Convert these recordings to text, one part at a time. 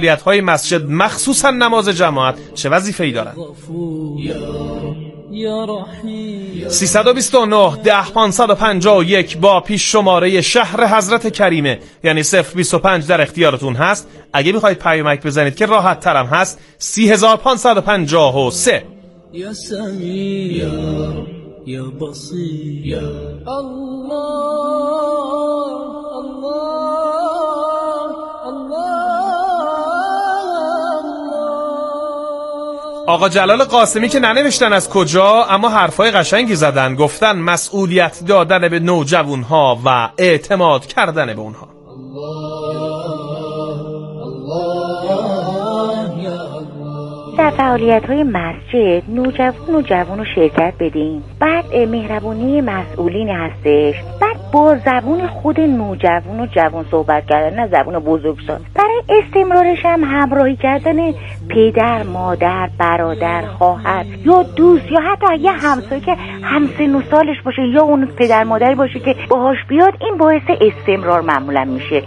فعالیت‌های مسجد مخصوصا نماز جماعت چه وظیفه‌ای دارند؟ 329 10 551 با پیش شماره شهر حضرت کریمه یعنی 025 در اختیارتون هست. اگه میخواید پیامک بزنید که راحت ترم هست 3553. یا سمیع یا بصیر الله آقا جلال قاسمی که ننوشتن از کجا اما حرفای قشنگی زدن، گفتن مسئولیت دادن به نوجوانها و اعتماد کردن به اونها. در فعالیت‌های مسجد نوجوان رو شرکت بدیم. بعد مهربونی مسئولین هستش. بعد با زبون خود نوجوان و جوان صحبت کردن، نه زبون بزرگسال. برای استمرارش هم همراهی کردن پدر، مادر، برادر، خواهر یا دوست یا حتی یه همسایه که همسن و سالش باشه یا اون پدر مادری باشه که باهاش بیاد، این باعث استمرار معمولا میشه.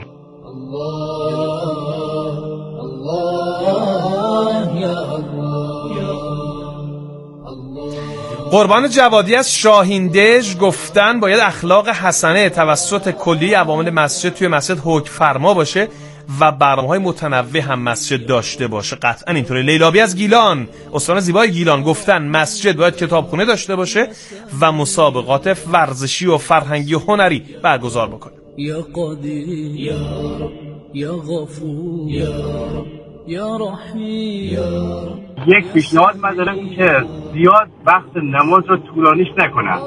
قربان جوادی از شاهیندژ گفتن باید اخلاق حسنه توسط کلیه عوامل مسجد توی مسجد حکم فرما باشه و برنامه‌های متنوع هم مسجد داشته باشه. قطعا اینطوره. لیلابی از گیلان، استان زیبای گیلان گفتن مسجد باید کتابخونه داشته باشه و مسابقات ورزشی و فرهنگی و هنری برگزار بکنه. یا قادر یا غفور یا رحیم. یک پیشنهاد من دارم این که زیاد وقت نماز رو طولانیش نکنم.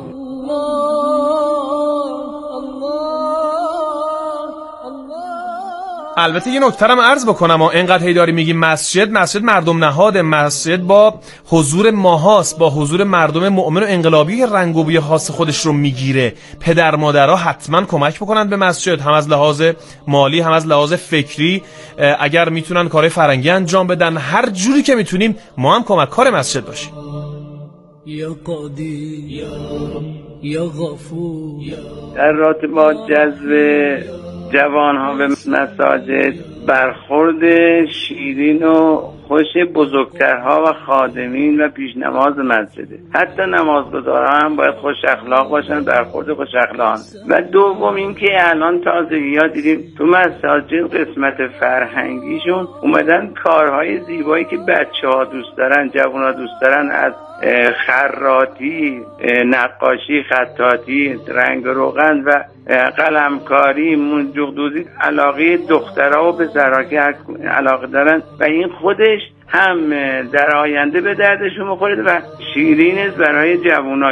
البته یه نکته هم عرض بکنم، اینقدر هیداری میگیم مسجد مردم نهاد، مسجد با حضور ماهاست، با حضور مردم مؤمن و انقلابی رنگ و بوی خاص خودش رو میگیره. پدر مادرها حتما کمک بکنن به مسجد، هم از لحاظ مالی هم از لحاظ فکری. اگر میتونن کارهای فرهنگی انجام بدن، هر جوری که میتونیم ما هم کمک کار مسجد باشیم. یا قادر یا غفور. در رابطه با جذب جوانها به مساجد برخورد شیرین و خوش بزرگترها و خادمین و پیشنماز مسجده. حتی نمازگزاران هم باید خوش اخلاق باشن، برخورد خوش اخلاقانه. و دوم این که الان تازگی‌ها دیدیم تو مساجد قسمت فرهنگیشون اومدن کارهای زیبایی که بچه‌ها دوست دارن، جوان‌ها دوست دارن، از خراطی، نقاشی، خطاطی، رنگ روغن و قلمکاری، منجوق‌دوزی، علاقه دخترها و پسرها که علاقه دارن و این خودش هم در آینده به دردشون بخوره و شیرین است برای جوونا.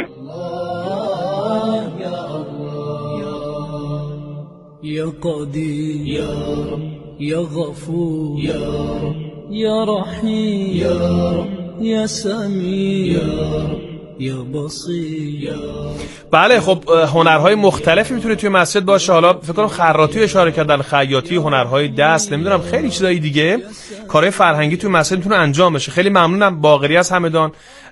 یا قادر یا غفور یا رحیم یا سمیع یا بصیر. بله خب هنرهای مختلفی میتونه توی مسجد باشه. حالا فکر کنم خراطی اشاره کردن، خیاطی، هنرهای دست، نمیدونم خیلی چیزای دیگه، کارهای فرهنگی توی مسجد میتونه انجام بشه. خیلی ممنونم باقری از همدان،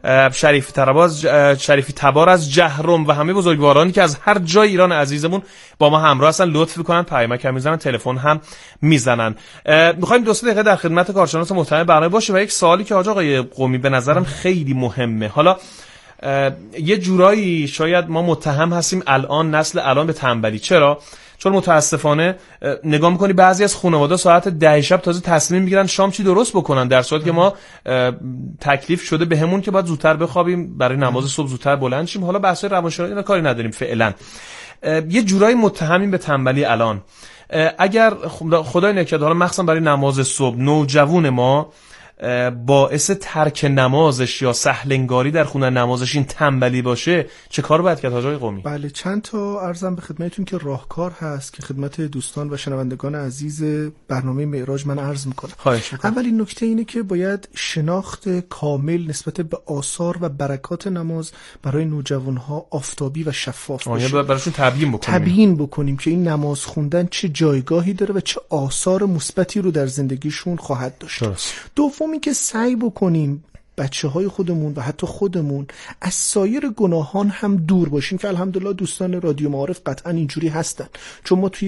شریفی تبار از جهرم و همه بزرگوارانی که از هر جای ایران عزیزمون با ما همراه هستن، لطف میکنن، پیامک هم میزنن، تلفن هم میزنن. میخوایم 2 دقیقه در خدمت کارشناس محترم برنامه باشه و یک سوالی که آقای قمی به نظرم خیلی مهمه. حالا یه جورایی شاید ما متهم هستیم الان، نسل الان، به تنبلی. چرا؟ چون متاسفانه نگاه میکنی بعضی از خانواده ساعت 10 شب تازه تصمیم میگیرن شام چی درست بکنن، در صورتی که ما تکلیف شده بهمون که باید زودتر بخوابیم، برای نماز صبح زودتر بلند شیم. حالا بحث روانشناسی اینا کاری نداریم فعلا. یه جورایی متهمیم به تنبلی الان. اگر خدای نکرده حالا مخصوصا برای نماز صبح نوجوان ما باعث ترک نمازش یا سهلنگاری در خوندن نمازش این تنبلی باشه، چه کار باید کرد حاج آقای قمی؟ بله چند تا عرضم به خدمتتون که راهکار هست که خدمت دوستان و شنوندگان عزیز برنامه معراج من عرض میکنم. اولین نکته اینه که باید شناخت کامل نسبت به آثار و برکات نماز برای نوجوانها آفتابی و شفاف باشه. براشون تبیین بکنیم که این نماز خوندن چه جایگاهی داره و چه آثار مثبتی رو در زندگیشون خواهد داشت. دومی که سعی بکنیم بچه‌های خودمون و حتی خودمون از سایر گناهان هم دور باشیم که الحمدلله دوستان رادیو معارف قطعا اینجوری هستن، چون ما توی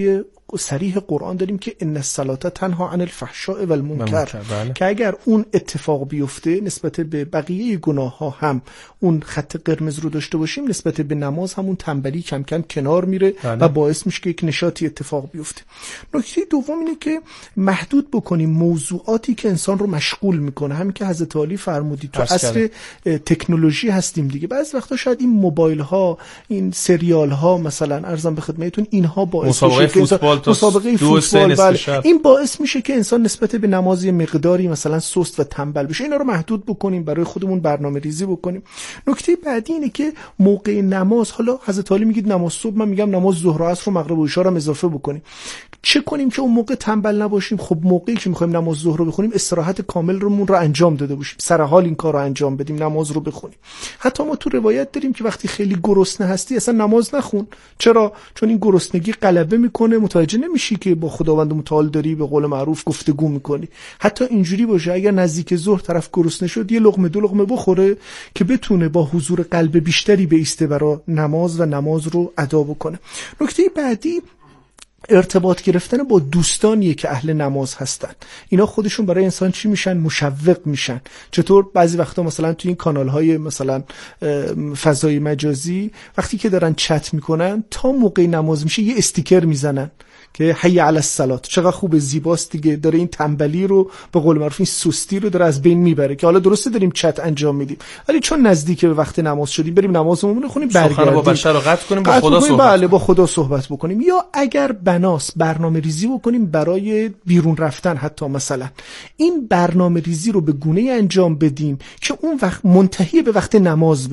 صریح قرآن داریم که ان الصلاة تنها عن الفحشاء والمنکر، که اگر اون اتفاق بیفته نسبت به بقیه گناه ها هم اون خط قرمز رو داشته باشیم، نسبت به نماز همون تنبلی کم کم کنار میره و باعث میشه که یک نشاطی اتفاق بیفته. نکته دوم اینه که محدود بکنیم موضوعاتی که انسان رو مشغول میکنه. همین که حضرت علی فرمودید تو عصر تکنولوژی هستیم دیگه، بعضی وقتا شاید این موبایل ها، این سریال ها، مثلا عرضم به خدمتتون، اینها باعث میشه که مسابقه فوتبال این باعث میشه که انسان نسبت به نماز یه مقداری مثلا سست و تنبل بشه. اینا رو محدود بکنیم، برای خودمون برنامه‌ریزی بکنیم. نکته بعدی اینه که موقع نماز، حالا حضرت علی میگید نماز صبح، من میگم نماز ظهر و عصر و مغرب و عشا رو اضافه بکنیم. چه کنیم که اون موقع تنبل نباشیم؟ خب موقعی که میخوایم نماز ظهر رو بخونیم استراحت کامل رو انجام داده باشیم، سر حال این کار رو انجام بدیم، نماز رو بخونیم. حتی ما تو روایت داریم که وقتی خیلی گرسنه هستی اصلا نماز نخون. چرا؟ چون این گرسنگی غلبه میکنه، متوجه نمیشی که با خداوند متعال داری به قول معروف گفتگو میکنی. حتی اینجوری باشه اگر نزدیک ظهر طرف گرسنه شد، یه لقمه دو لقمه بخوره که بتونه با حضور قلب بیشتری بایسته برای نماز و نماز رو ادا بکنه. نکته بعدی ارتباط گرفتن با دوستانیه که اهل نماز هستن. اینا خودشون برای انسان چی میشن؟ مشوق میشن. چطور؟ بعضی وقتا مثلا تو این کانال‌های مثلا فضای مجازی وقتی که دارن چت میکنن تا موقع نماز میشه یه استیکر میزنن که حی علی الصلاه. چقدر خوب، زیباست دیگه، داره این تنبلی رو به قول معروف این سستی رو داره از بین میبره که حالا درسته داریم چت انجام میدیم، ولی چون نزدیک به وقت نماز شدیم بریم نمازمون رو بخونیم، برگردیم با بشر رو قطع کنیم، با خدا صحبت بله با خدا صحبت بکنیم. یا اگر بناس برنامه‌ریزی بکنیم برای بیرون رفتن، حتی مثلا این برنامه‌ریزی رو به گونه‌ای انجام بدیم که اون وقت منتهی به وقت نماز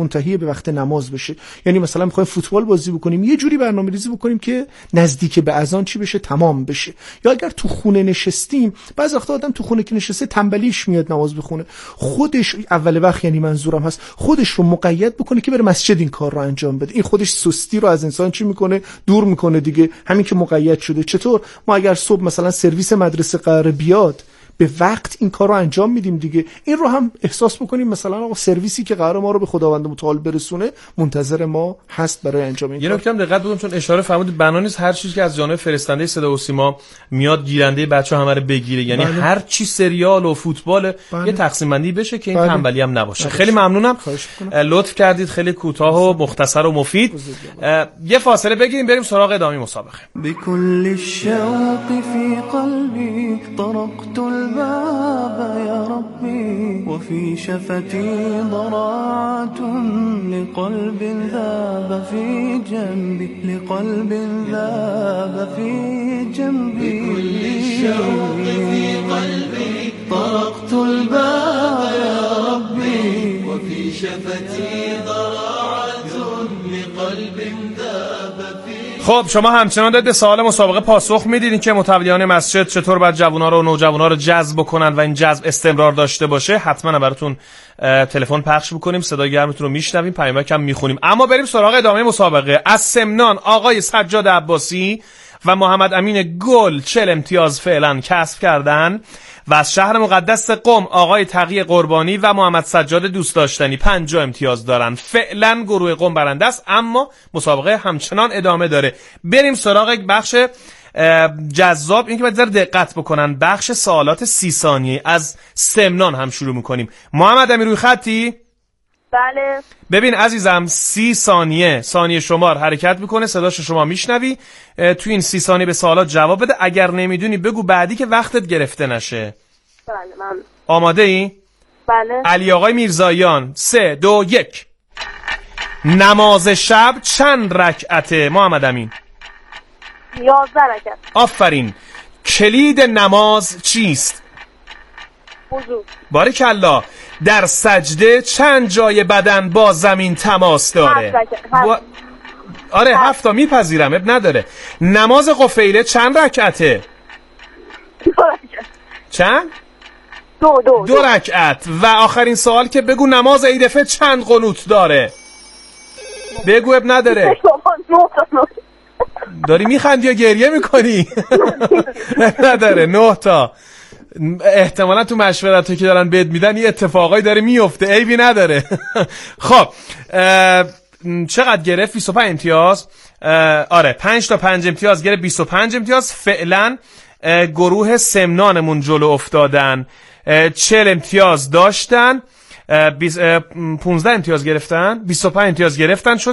بشه. یعنی مثلا می‌خوایم فوتبال بازی بکنیم، یه جوری برنامه‌ریزی بکنیم که نزدیک به اذان چی بشه؟ تمام بشه. یا اگر تو خونه نشستیم، بعضی وقتا آدم تو خونه که نشسته تنبلیش میاد نماز بخونه، خودش اول وقت، یعنی منظورم هست خودش رو مقید بکنه که بره مسجد این کار رو انجام بده. این خودش سستی رو از انسان چی میکنه؟ دور میکنه دیگه، همین که مقید شده. چطور؟ ما اگر صبح مثلا سرویس مدرسه قراره بیاد به وقت این کار رو انجام میدیم دیگه، این رو هم احساس بکنیم مثلا آقا سرویسی که قرار ما رو به خداوند متعال برسونه منتظر ما هست برای انجام این کار. یه نکته هم دقت بکنیم، چون اشاره فرمودید بنا نیست هر چیزی که از جانب فرستنده صدا و سیما میاد گیرنده بچه‌ها همه رو بگیره، یعنی هر چی سریال و فوتبال یه تقسیم بندی بشه که این تنبلی هم نباشه. خیلی ممنونم، لطف کردید، خیلی کوتاه و مختصر و مفید. یه فاصله بگیریم بریم سراغ ادامه مسابقه. بكل الشوق في قلبي طرقت الباب يا ربي وفي شفتي ضراعة لقلب ذاب في جنبي لقلب ذاب في جنبي بكل الشوق في قلبي طرقت الباب يا ربي وفي شفتي ضراعة لقلب ذاب في. خب شما همچنان دارید به سوال مسابقه پاسخ میدید که متولیان مسجد چطور باید جوونا رو و نوجوانا رو جذب بکنن و این جذب استمرار داشته باشه. حتما براتون تلفن پخش بکنیم، صدای گرمتون رو میشنویم، پیامک هم میخونیم. اما بریم سراغ ادامه مسابقه. از سمنان آقای سجاد عباسی و محمد امین گل 40 امتیاز فعلا کسب کردن و از شهر مقدس قم آقای تقی قربانی و محمد سجاد دوست داشتنی 50 امتیاز دارن. فعلا گروه قم برنده است، اما مسابقه همچنان ادامه داره. بریم سراغ بخش جذاب، این که باید ذره دقت بکنن، بخش سوالات 30 ثانیه از سمنان هم شروع میکنیم. محمد امین روی خطی؟ بله. ببین عزیزم 30 ثانیه شمار حرکت میکنه، صداش شما میشنوی، تو این 30 ثانیه به سوالات جواب بده. اگر نمیدونی بگو بعدی که وقتت گرفته نشه. بله من. آماده ای؟ بله. علی آقای میرزاییان 3 2 1. نماز شب چند رکعته محمد امین؟ 11 رکعت. آفرین. کلید نماز چیست؟ وضو. باریکالله. در سجده چند جای بدن با زمین تماس داره؟ آره 7 تا میپذیرم، اب نداره. نماز قفیله چند رکعته؟ 2 رکعت. چند؟ 2 رکعت. و آخرین سوال که بگو نماز عید فطر چند قنوت داره؟ بگو، اب نداره. داری میخندی یا گریه میکنی؟ نداره 9 تا. احتمالا تو مشورتی که دارن بد میدن یه اتفاقایی داره میفته، عیبی نداره. خب چقدر گرفت؟ 25 امتیاز. آره 5 تا 5 امتیاز گرفت 25 امتیاز. فعلا گروه سمنانمون جلو افتادن، 40 امتیاز داشتن، 15 امتیاز گرفتن، 25 امتیاز گرفتن، شد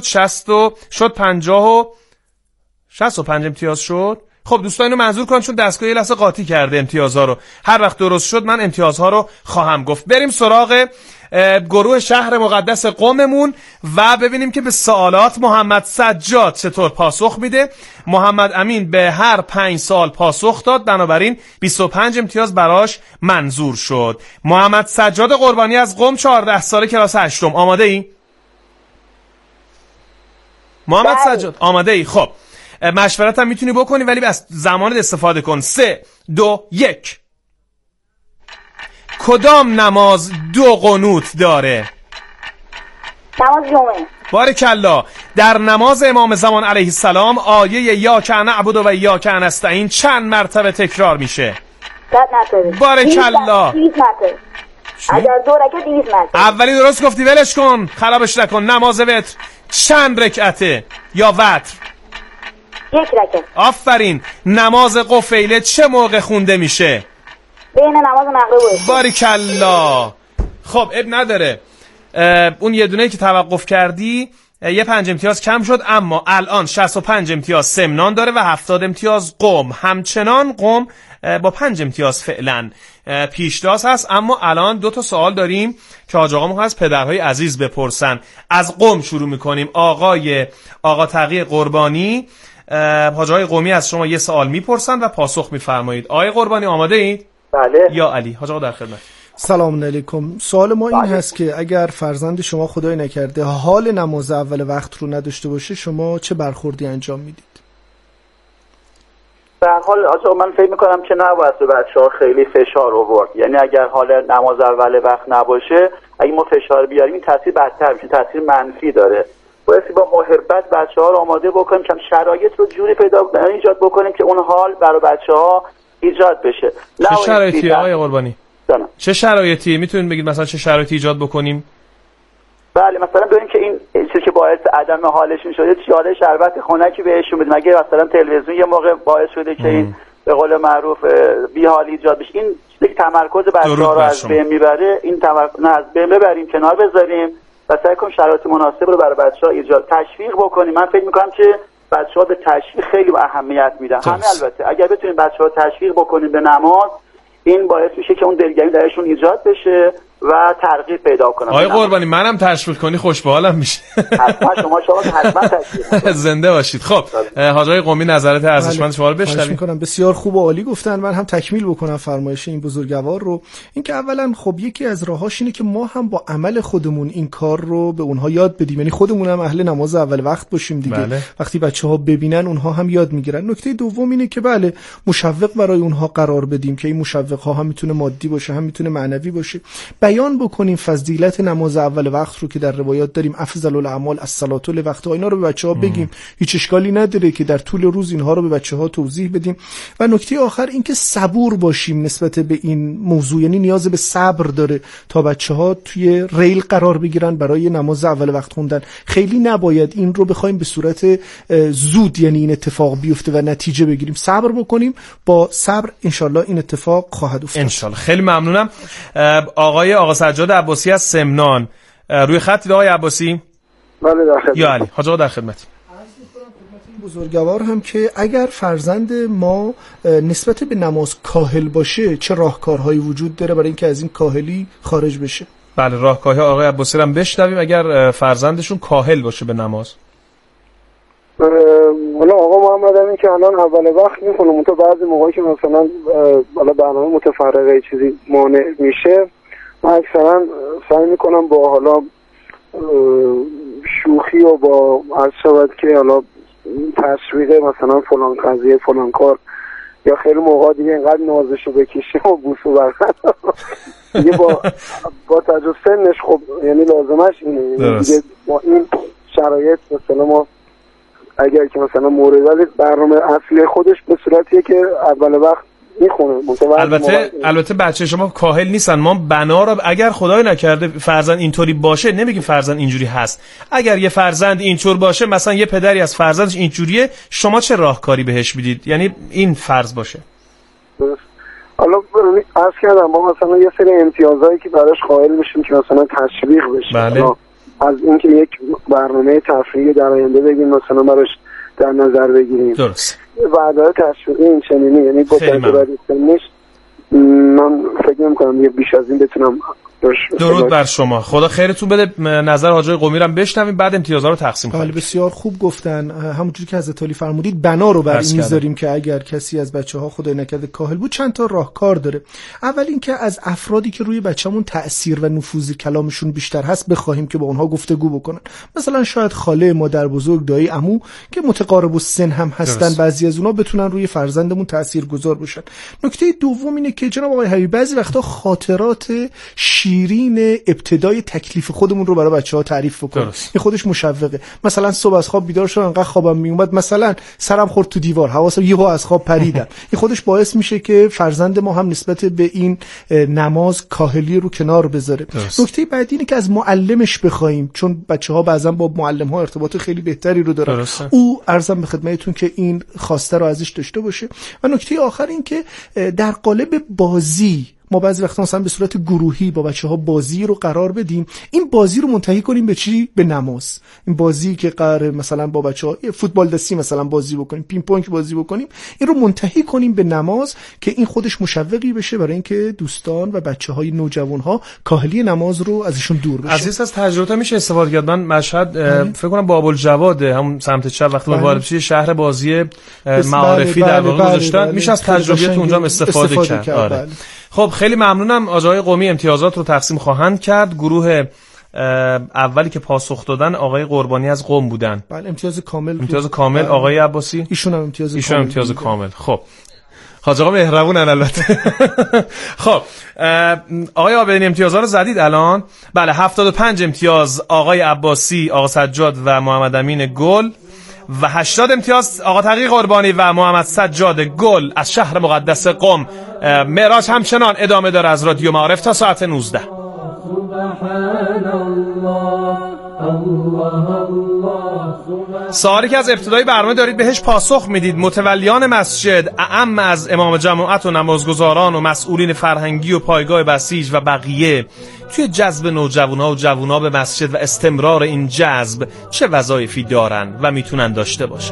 65 امتیاز شد. خب دوستان اینو منظور کن چون دستگاه یه لحظه قاطی کرده امتیازها رو. هر وقت درست شد من امتیازها رو خواهم گفت. بریم سراغ گروه شهر مقدس قممون و ببینیم که به سوالات محمد سجاد چطور پاسخ میده. محمد امین به هر 5 سوال پاسخ داد، بنابراین 25 امتیاز براش منظور شد. محمد سجاد قربانی از قم، 14 ساله، کلاس 8. آماده ای؟ محمد سجاد آماده ای؟ خب مشورت هم میتونی بکنی ولی از زمانت استفاده کن. 3 2 1. کدام نماز 2 قنوت داره؟ نماز جمعه. بارکالله. در نماز امام زمان علیه السلام آیه یا که نعبد و یا که نستعین چند مرتبه تکرار میشه؟ 100 مرتبه. بارکالله. 200 مرتبه. اگر 2 رکعت 200 مرتبه. اولی درست گفتی، ولش کن، خرابش نکن. نماز وتر چند رکعته یا وتر؟ 1 رکعت. آفرین. نماز قفیله چه موقع خونده میشه؟ بین نماز مغرب و عشا. باریکالله. خب اب نداره، اون یه دونه‌ای که توقف کردی یه 5 امتیاز کم شد، اما الان 65 امتیاز سمنان داره و 70 امتیاز قم. همچنان قم با 5 امتیاز فعلا پیشتاز هست، اما الان 2 تا سوال داریم که حاج آقا از پدرهای عزیز بپرسن. از قم شروع میکنیم. آقا تقی قربانی، حاج آقای قمی از شما یه سوال میپرسن و پاسخ میفرمایید. آقای قربانی آماده اید؟ بله. یا علی؟ حاج آقا در خدمت. سلام علیکم. سوال ما این هست که اگر فرزند شما خدای نکرده حال نماز اول وقت رو نداشته باشه، شما چه برخوردی انجام میدید؟ به حال آقا من فکر میکنم که نباید به بچه‌ها خیلی فشار آورد. یعنی اگر حال نماز اول وقت نباشه، اگه ما فشار بیاریم این تاثیر بدتر میشه، تاثیر منفی داره. باید با محبت بچه‌ها رو آماده بکنیم که شرایط رو جوری ایجاد بکنیم که اون حال برای بچه‌ها ایجاد بشه. چه شرایطی آقای قربانی؟ چه شرایطی میتونید بگید؟ مثلا چه شرایطی ایجاد بکنیم؟ بله مثلا ببینیم که این چیزی که باعث عدم حالشون شده چیاله شربت خنکی بهشون بدیم. اگه مثلا تلویزیون یه موقع باعث شده که این به قول معروف بی‌حالی ایجاد بشه، این چیزی که تمرکز بچه‌ها رو از بین میبره، این تمرکز از بین ببریم، کنار بذاریم و سعی کنیم شرایط مناسب رو برای بچه‌ها ایجاد تشویق بکنیم. من فکر می‌کنم که بچه‌ها به تشویق خیلی اهمیت میدن. همه البته اگر بتونیم بچه‌ها تشویق بکنیم به نماز، این باعث میشه که اون دلگرمی درشون ایجاد بشه و ترغیب پیدا کنن. آقای قربانی منم تشویق کنی خوش به حالم میشه. حتما شما حتما تشویق زنده باشید. خب حاج آقای قمی نظرات ارزشمند شما رو بشنویم. میکنم بسیار خوب و عالی گفتن. من هم تکمیل بکنم فرمایش این بزرگوار رو. اینکه اولا خب یکی از راهاش اینه که ما هم با عمل خودمون این کار رو به اونها یاد بدیم، یعنی خودمون هم اهل نماز اول وقت باشیم دیگه. بله. وقتی بچه‌ها ببینن اونها هم یاد میگیرن. نکته دوم اینه که بله مشوق برای اونها قرار بدیم که این مشوق‌ها هم میتونه مادی باشه، هم میتونه معنوی باشه. بیان کنیم فضیلت نماز اول وقت رو که در روایات داریم، افضل الاعمال الصلاة لوقتها، اینا رو به بچه‌ها بگیم. هیچ اشکالی نداره که در طول روز اینها رو به بچه‌ها توضیح بدیم. و نکته آخر این که صبور باشیم نسبت به این موضوع، یعنی نیاز به صبر داره تا بچه‌ها توی ریل قرار بگیرن برای نماز اول وقت خوندن. خیلی نباید این رو بخوایم به صورت زود یعنی این اتفاق بیفته و نتیجه بگیریم. صبر بکنیم، با صبر انشالله این اتفاق خواهد افتاد. انشالله. خیلی ممنونم. آقا سجاد عباسی از سمنان روی خط. آقای عباسی؟ بله در خدمت. یا علی؟ حاج آقا در خدمت. بزرگوار هم که اگر فرزند ما نسبت به نماز کاهل باشه، چه راهکارهایی وجود داره برای اینکه از این کاهلی خارج بشه؟ بله راهکارهای آقای عباسی هم بشنویم. اگر فرزندشون کاهل باشه به نماز. حالا آقا محمد امین که الان اول وقت میخونه، تو بعضی موقعی که مثلا حالا برنامه متفرقه چیزی مانع میشه، من اکثرا سعی میکنم با حالا شوخی و با عرض شود که حالا تشویق مثلا فلان قضیه فلان کار، یا خیلی موقع دیگه اینقدر نازشو بکشیم و بوسو برخد دیگه با تجربه سنش خب یعنی لازمش اینه دیگه. با این شرایط مثلا ما اگر که مثلا مورد برنامه اصلی خودش به صورتیه که اول وقت میخونه. البته بچه شما کاهل نیستن. ما بنا رو اگر خدای نکرده فرزند اینطوری باشه، نمیگیم فرزند اینجوری هست، اگر یه فرزند اینطور باشه، مثلا یه پدری از فرزندش اینجوریه، شما چه راهکاری بهش میدید؟ یعنی این فرض باشه. حالا عرض کردم ما مثلا یه سری امتیازایی که براش قائل میشیم که مثلا تشویق بشه. بله. از اینکه یک برنامه تفریحی در آینده بگیم مثلا براش در نظر بگیریم. درست. وعده تشویقی این چنینی، یعنی با تجربه سنش من فکر نمی‌کنم یه بیش از این بتونم. درود بر شما، خدا خیرتون بده. نظر حاجی قمی رو هم بشنویم، بعد امتیازها رو تقسیم کنیم. بسیار خوب گفتن. همونجوری که حضرت علی فرمودید بنا رو بر این میذاریم که اگر کسی از بچه‌ها خدای نکرده کاهل بود، چند تا راهکار داره. اول اینکه از افرادی که روی بچه‌مون تأثیر و نفوذ کلامشون بیشتر هست بخواهیم که با اونها گفتگو بکنن. مثلا شاید خاله، مادر بزرگ، دایی، عمو که متقارب السن هم هستن، بعضی از اونها بتونن روی فرزندمون تاثیرگذار باشن. نکته دوم اینه که جناب آقای حبیبی بعضی وقتا خاطرات شیرین ابتدای تکلیف خودمون رو برای بچه‌ها تعریف بکنیم. این خودش مشوقه. مثلا صبح از خواب بیدار شدم، انقدر خوابم میومد، مثلا سرم خورد تو دیوار، حواسم یهو از خواب پریدم. این خودش باعث میشه که فرزند ما هم نسبت به این نماز کاهلی رو کنار بذاره. نکته بعدی اینه که از معلمش بخوایم، چون بچه‌ها بعضا با معلم‌ها ارتباط خیلی بهتری رو دارن. او عرضم به خدمتتون که این خواسته رو ازش داشته باشه. و نکته آخر این که در قالب بازی ما بعضی وقتا مثلا به صورت گروهی با بچه‌ها بازی رو قرار بدیم. این بازی رو منتهی کنیم به چی؟ به نماز. این بازی که قراره مثلا با بچه‌ها فوتبال دستی مثلا بازی بکنیم، پینگ پونگ بازی بکنیم، این رو منتهی کنیم به نماز که این خودش مشوقی بشه برای اینکه دوستان و بچه‌های نوجوان‌ها کاهلی نماز رو ازشون دور بشه. عزیز از تجربه میشه استفاده کرد. من مشهد فکر کنم باب‌الجواد همون سمت چپ وقتی وارد بشی شهر بازی معارفی در واقع گذاشتن، میشه از تجربیات اونجا استفاده کرد. آره. خب خیلی ممنونم. آقای قمی امتیازات رو تقسیم خواهند کرد. گروه اولی که پاسخ دادن آقای قربانی از قم بودن. بله، امتیاز کامل. امتیاز کامل. آقای عباسی ایشون هم امتیاز کامل. خب حاج آقا مهربونن البته. خب آقای آبادی امتیازها رو زدید الان؟ بله، 75 امتیاز آقای عباسی، آقا سجاد و محمد امین گل و 80 امتیاز آقا تقی قربانی و محمد سجاد گل از شهر مقدس قم. معراج همچنان ادامه داره از رادیو معارف تا ساعت 19. سوالی که از ابتدای برنامه دارید بهش پاسخ میدید. متولیان مسجد اعم از امام جماعت و نمازگزاران و مسئولین فرهنگی و پایگاه بسیج و بقیه توی جذب نوجوان‌ها و جوان‌ها به مسجد و استمرار این جذب چه وظایفی دارن و میتونن داشته باشن؟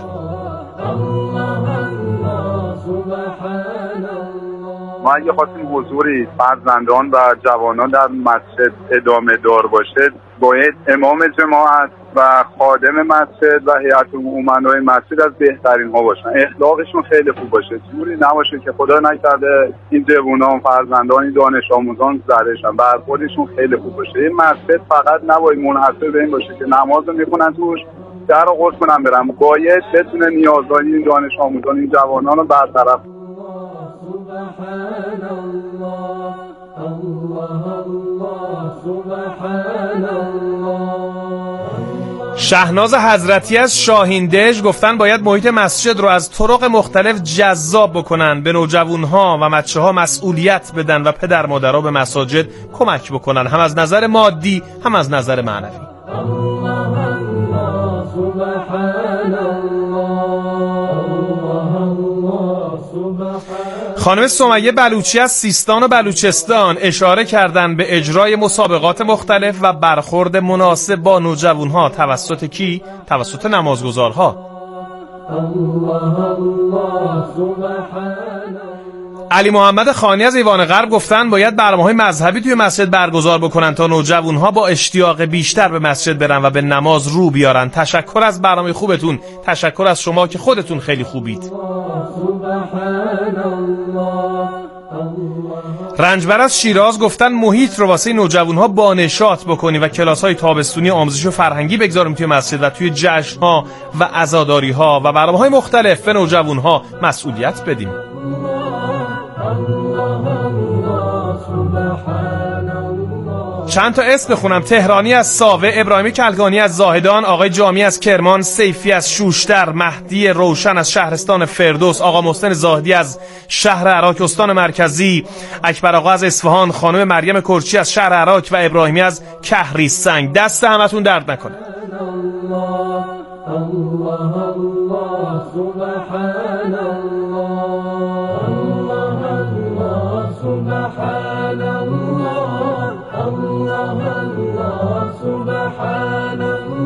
ما اگه خواستیم حضوری فرزندان و جوانان در مسجد ادامه دار باشه، باید امام جماعت و خادم مسجد و هیئت امنای مسجد از بهترین ها باشن. اخلاقشون خیلی خوب باشه، جوری نباشه که خدا نکرده این جوانان فرزندان این دانش آموزان زدهشن، برخوردشون خیلی خوب باشه. این مسجد فقط نباید منحصر به این باشه که نماز رو میخونن توش در رو قرص کنن برن، باید بتونه نیازهای این دانش آموزان این جوانان رو برطرف. سبحان الله الله الله سبحان الله. شهناز حضرتی از شاهینده‌اش گفتن باید محیط مسجد رو از طرق مختلف جذاب بکنن، به نوجوان‌ها و بچه‌ها مسئولیت بدن و پدر مادرها به مساجد کمک بکنن، هم از نظر مادی هم از نظر معنوی. الله الله سبحان الله سبحان. خانم سمیه بلوچی از سیستان و بلوچستان اشاره کردن به اجرای مسابقات مختلف و برخورد مناسب با نوجوانها توسط کی؟ توسط نمازگزارها. علی محمد خانی از ایوان غرب گفتن باید برنامه‌های مذهبی توی مسجد برگزار بکنن تا نوجوانها با اشتیاق بیشتر به مسجد برن و به نماز رو بیارن. تشکر از برنامه خوبتون، تشکر از شما که خودتون خیلی خوبید. رنجبر از شیراز گفتن محیط رو واسه نوجوانها با نشاط بکنیم و کلاس‌های تابستونی آموزش و فرهنگی بگذاریم توی مسجد و توی جشن‌ها و عزاداری‌ها و برنامه‌های مختلف به نوجوانها مسئولیت بدیم. چند تا اسم بخونم: تهرانی از ساوه، ابراهیمی کلگانی از زاهدان، آقای جامی از کرمان، سیفی از شوشتر، مهدی روشن از شهرستان فردوس، آقا محسن زاهدی از شهر عراق استان مرکزی، اکبر آقا از اصفهان، خانم مریم کرچی از شهر عراق و ابراهیمی از کهریسنگ. دست همتون درد نکنه. الله الله سبحان الله الله سبحان الله الله سبحان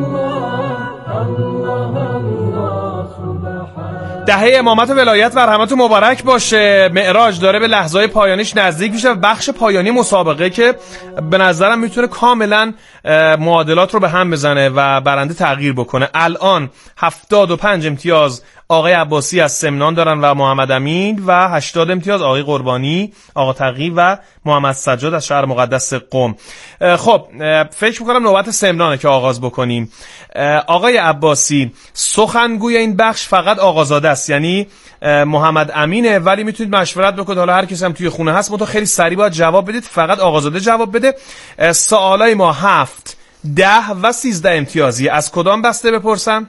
الله سبحان. دهه امامت ولایت بر همتون مبارک باشه. معراج داره به لحظه‌های پایانیش نزدیک میشه و بخش پایانی مسابقه که به نظرم میتونه کاملا معادلات رو به هم بزنه و برنده تغییر بکنه. الان 75 امتیاز آقای عباسی از سمنان دارن و محمد امین و 80 امتیاز آقای قربانی، آقا تقی و محمد سجاد از شهر مقدس قم. خب فکر میکنم نوبت سمنانه که آغاز بکنیم. آقای عباسی، سخنگوی این بخش فقط آقازاده است، یعنی محمد امینه، ولی میتونید مشورت بکنید، حالا هر کسی هم توی خونه هست، منتها خیلی سریع باید جواب بدید. فقط آقازاده جواب بده. سوالای ما 7 10 و 13 امتیازی. از کدام بسته بپرسم؟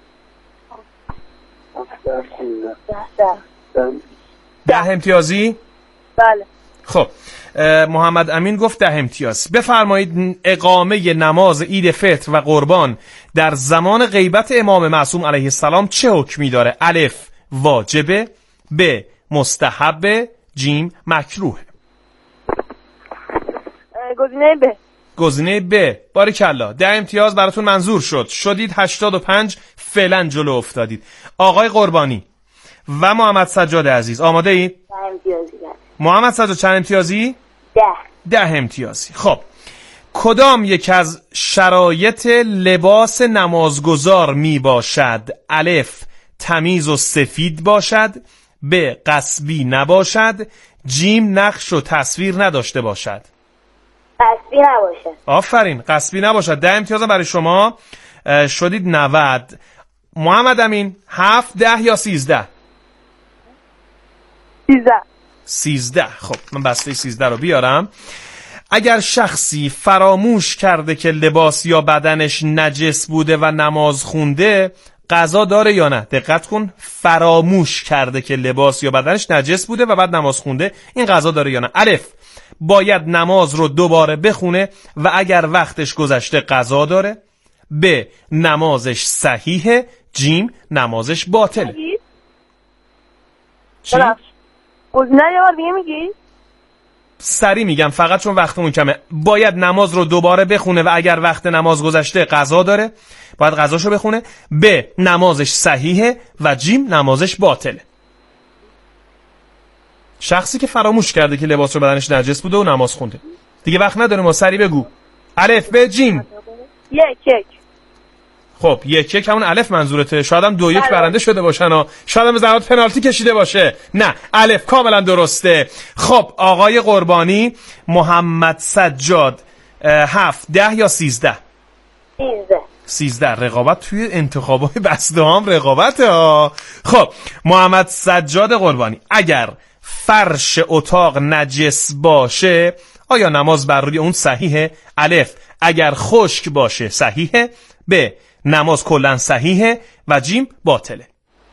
10 امتیازی؟ بله. خب محمد امین گفت 10 امتیاز. بفرمایید اقامه نماز عید فطر و قربان در زمان غیبت امام معصوم علیه السلام چه حکمی داره؟ الف واجبه، ب مستحبه، جیم مکروه. گزینه ب. گزینه ب. باریکلا. 10 امتیاز براتون منظور شد. شدید 85. فعلا جلو افتادید. آقای قربانی و محمد سجاد عزیز آماده اید؟ 10 امتیازی. محمد سجاد چند امتیازی؟ 10 امتیازی. خب کدام یک از شرایط لباس نمازگزار می باشد؟ الف تمیز و سفید باشد، ب غصبی نباشد، جیم نقش و تصویر نداشته باشد. غصبی نباشد. آفرین، غصبی نباشد. 10 امتیاز برای شما. شدید 90. محمد امین 7 10 یا 13؟ 13. خب من بسته 13 رو بیارم. اگر شخصی فراموش کرده که لباس یا بدنش نجس بوده و نماز خونده، قضا داره یا نه؟ دقت کن، فراموش کرده که لباس یا بدنش نجس بوده و بعد نماز خونده، این قضا داره یا نه؟ الف باید نماز رو دوباره بخونه و اگر وقتش گذشته قضا داره، ب نمازش صحیحه، جیم نمازش باطله. چی؟ گزینه یه بار دیگه میگی؟ سری میگم فقط چون وقتمون کمه. باید نماز رو دوباره بخونه و اگر وقت نماز گذشته قضا داره، باید قضاشو بخونه، ب نمازش صحیحه و جیم نمازش باطله. شخصی که فراموش کرده که لباس رو بدنش نجس بوده و نماز خونده. دیگه وقت نداره، ما سری بگو. الف ب جیم. 1 1. خب 1 1 همون الف منظورته. شاید هم 2 1 برنده شده باشن ها. شاید هم زحمت پنالتی کشیده باشه. نه، الف کاملا درسته. خب آقای قربانی، محمد سجاد 7 10 یا 13؟ 13. رقابت توی انتخابات بسته هم رقابته ها. خب محمد سجاد قربانی، اگر فرش اتاق نجس باشه آیا نماز بر روی اون صحیحه؟ الف اگر خشک باشه صحیحه، ب نماز کلن صحیحه و جیم باطله.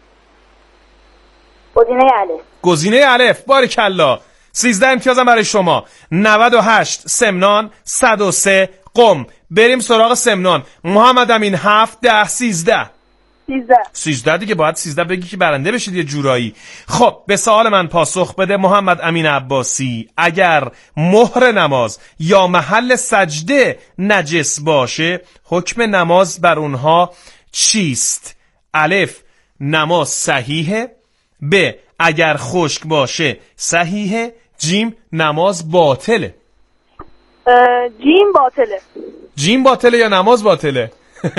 گزینه الف. گزینه الف. باریکلا. 13 امتیازم برای شما. 98 سمنان، 103 قم. بریم سراغ سمنان. محمد امین 7 10 13. 13 دیگه باید 13 بگی که برنده بشید یه جورایی. خب به سوال من پاسخ بده محمد امین عباسی، اگر مهر نماز یا محل سجده نجس باشه حکم نماز بر اونها چیست؟ الف نماز صحیحه، ب اگر خشک باشه صحیحه، جیم نماز باطله. جیم باطله. جیم باطله یا نماز باطله؟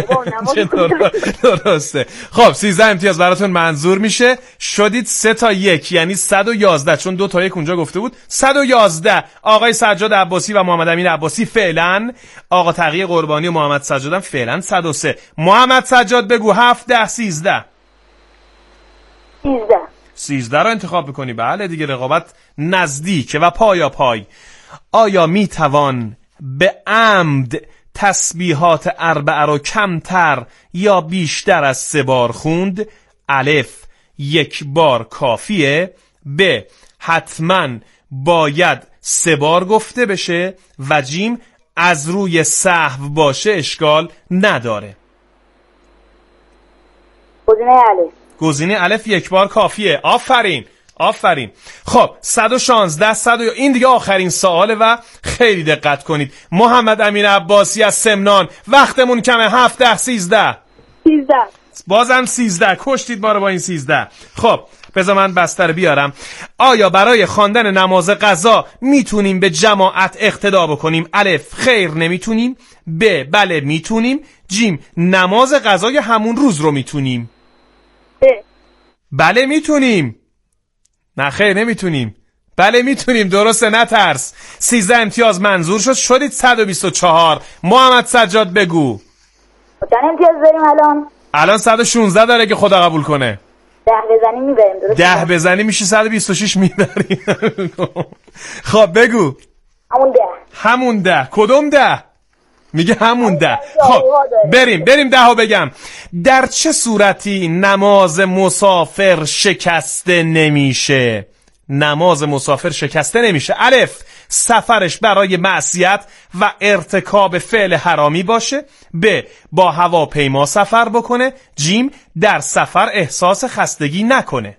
درسته. خب 13 امتیاز براتون منظور میشه. شدید 3 تا 1 یعنی 111، چون 2 تا 1 اونجا گفته بود. 111. آقای سجاد عباسی و محمد امین عباسی فعلا، آقا تقی قربانی و محمد سجاد هم فعلا 103. محمد سجاد بگو 7 10 13. 13 رو انتخاب بکنی. بله دیگه رقابت نزدیکه و پای. آیا میتوان به عمد تسبیحات اربعه رو کمتر یا بیشتر از 3 بار خوند؟ الف 1 بار کافیه، ب حتما باید 3 بار گفته بشه و جیم از روی سهو باشه اشکال نداره. گزینه الف. گزینه الف 1 بار کافیه. آفرین آفرین. خب 116 100 این دیگه آخرین سواله و خیلی دقت کنید. محمد امین عباسی از سمنان، وقتمون کمه. 7 10 13 بازم 13 کشتید ما رو با این 13. خب بذار من بستر بیارم. آیا برای خواندن نماز قضا میتونیم به جماعت اقتدا بکنیم؟ الف خیر نمیتونیم، ب بله میتونیم، جیم نماز قضای همون روز رو میتونیم. بله میتونیم. نه خیر نمیتونیم. بله میتونیم. درسته نترس. 13 امتیاز منظور شد، شدید 124. محمد سجاد بگو چند امتیاز داریم الان 116 داره که خدا قبول کنه. 10 بزنی میبریم. درسته 10 بزنی میشه 126 میبریم. خب بگو. همون 10 کدوم 10؟ میگه همون 10. خب بریم 10 بگم. در چه صورتی نماز مسافر شکسته نمیشه؟ نماز مسافر شکسته نمیشه. الف سفرش برای معصیت و ارتکاب فعل حرامی باشه، ب با هواپیما سفر بکنه، جیم در سفر احساس خستگی نکنه.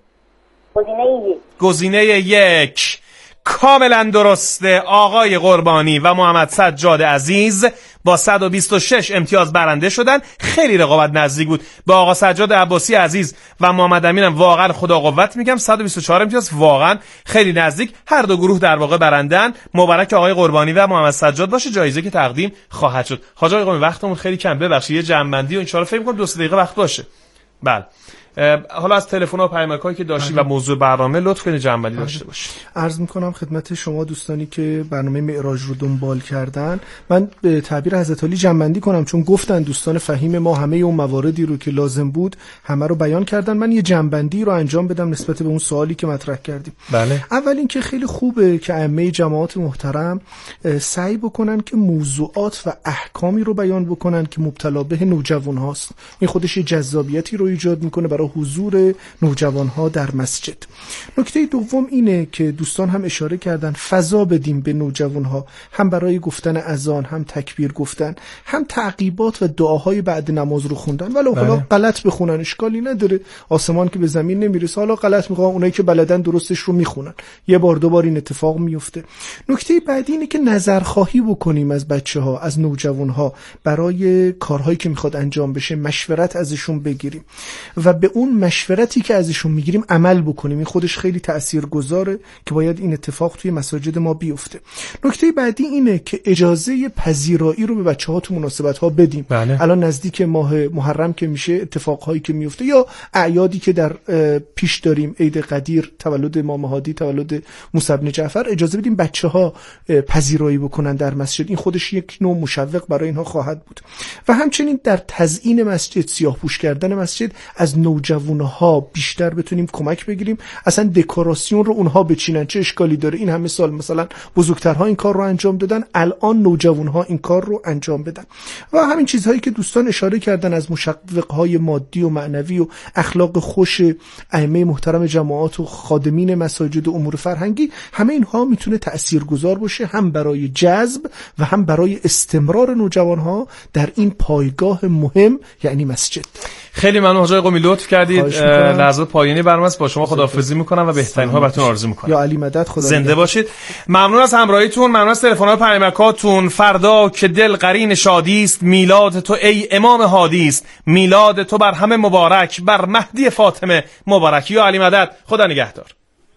گزینه 1 کاملا درسته. آقای قربانی و محمد سجاد عزیز با 126 امتیاز برنده شدن. خیلی رقابت نزدیک بود. با آقا سجاد عباسی عزیز و محمد امینم واقعا خدا قوت میگم. 124 امتیاز واقعا خیلی نزدیک. هر دو گروه در واقع برندن. مبارک آقای قربانی و محمد سجاد باشه. جایزه که تقدیم خواهد شد. حاج آقای قربانی وقتمون خیلی کم، ببخشید یه جمع‌بندی و ان شاءالله فکر می‌کنم 2-3 دقیقه وقت باشه. بله حالا از تلفن‌ها و پیامک‌هایی که داشتی و موضوع برنامه لطف کنید جمع‌بندی داشته باشید. عرض می‌کنم خدمت شما دوستانی که برنامه معراج رو دنبال کردن، من به تعبیر حضرت علی جمع‌بندی کنم، چون گفتن دوستان فهیم ما همه اون مواردی رو که لازم بود همه رو بیان کردن. من یه جمع‌بندی رو انجام بدم نسبت به اون سوالی که مطرح کردیم. بله. اول اینکه خیلی خوبه که ائمه جماعت محترم سعی بکنن که موضوعات و احکامی رو بیان بکنن که مبتلا به نوجوان هاست. این خودش جذابیتی رو ایجاد میکنه برای حضور نوجوانها در مسجد. نکته دوم اینه که دوستان هم اشاره کردن فضا بدیم به نوجوانها، هم برای گفتن اذان، هم تکبیر گفتن، هم تعقیبات و دعاهای بعد نماز رو خوندن. ولو حالا غلط بخونن اشکالی نداره، آسمان که به زمین نمیرسه. حالا غلط میخوان اونایی که بلدن درستش رو میخونن، یه بار دو بار این اتفاق میفته. نکته بعدی اینه که نظرخواهی بکنیم از بچه‌ها، از نوجوانها، برای کارهایی که میخواد انجام بشه مشورت ازشون بگیریم و به اون مشورتی که ازشون میگیریم عمل بکنیم. این خودش خیلی تاثیرگذاره که باید این اتفاق توی مساجد ما بیفته. نکته بعدی اینه که اجازه پذیرایی رو به بچه‌ها تو مناسبت‌ها بدیم. الان نزدیک ماه محرم که میشه، اتفاقهایی که میفته یا اعیادی که در پیش داریم، عید قدیر، تولد امام هادی، تولد موسی بن جعفر، اجازه بدیم بچه‌ها پذیرایی بکنن در مسجد. این خودش یک نوع مشوق برای اینها خواهد بود. و همچنین در تزیین مسجد، سیاه‌پوش کردن مسجد، از نوجوانها بیشتر بتونیم کمک بگیریم. اصلا دکوراسیون رو اونها بچینن، چه اشکالی داره؟ این همه سال مثلا بزرگترها این کار رو انجام دادن، الان نوجوانها این کار رو انجام بدن. و همین چیزهایی که دوستان اشاره کردن از مشوق‌های مادی و معنوی و اخلاق خوش ائمه محترم جماعات و خادمین مساجد و امور فرهنگی، همه اینها میتونه تاثیرگذار باشه، هم برای جذب و هم برای استمرار نوجوانها در این پایگاه مهم یعنی مسجد. خیلی ممنون حاج قمی، لطف کردید. لحظات پایانی برنامه است. با شما خداحافظی میکنم و بهترین ها براتون آرزو میکنم. یا علی مدد، خدا زنده باشید. ممنون از همراهیتون، ممنون از تلفن‌ها و پیامکاتون. فردا که دل قرین شادی است، میلاد تو ای امام هادی است. میلاد تو بر همه مبارک، بر مهدی فاطمه مبارک. یا علی مدد، خدا نگهدار.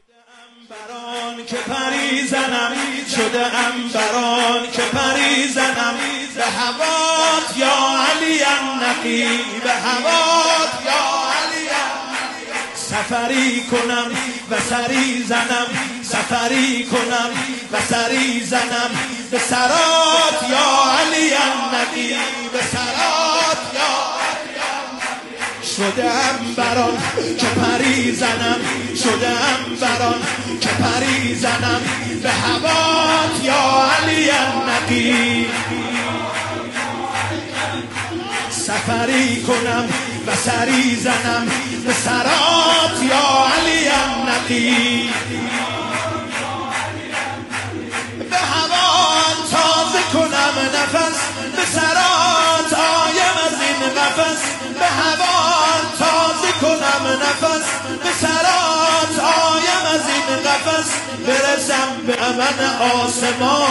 که پری زنم شده انبران که پری زنم به هوات یا علی النقی، به هوات یا علی النقی. سفری کنم و سری زنم، سفری کنم و سری زنم به سرات یا علی النقی، به سرات یا شدم بران که پری زنم، شدم بران که پری زنم به هوات یا علی النقی. سفری کنم و سری زنم به سرات یا علی النقی، به هوا تازه کنم نفس به سرات آیم از این قفس، به هوا تازه کنم نفس به سرات آیم از این قفس، برسم به امن آسمان.